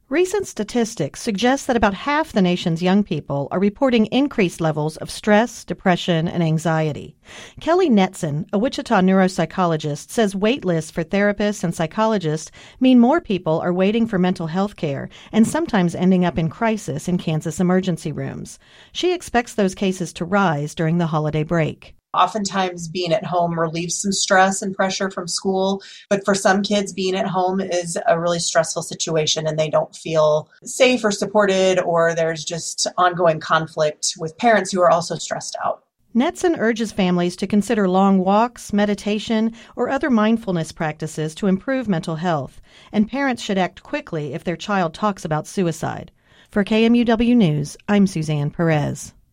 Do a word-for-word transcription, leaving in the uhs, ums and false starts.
Recent statistics suggest that about half the nation's young people are reporting increased levels of stress, depression, and anxiety. Kelly Netson, a Wichita neuropsychologist, says wait lists for therapists and psychologists mean more people are waiting for mental health care and sometimes ending up in crisis in Kansas emergency rooms. She expects those cases to rise during the holiday break. Oftentimes being at home relieves some stress and pressure from school, but for some kids being at home is a really stressful situation and they don't feel safe or supported, or there's just ongoing conflict with parents who are also stressed out. Netson urges families to consider long walks, meditation, or other mindfulness practices to improve mental health, and parents should act quickly if their child talks about suicide. For K M U W News, I'm Suzanne Perez.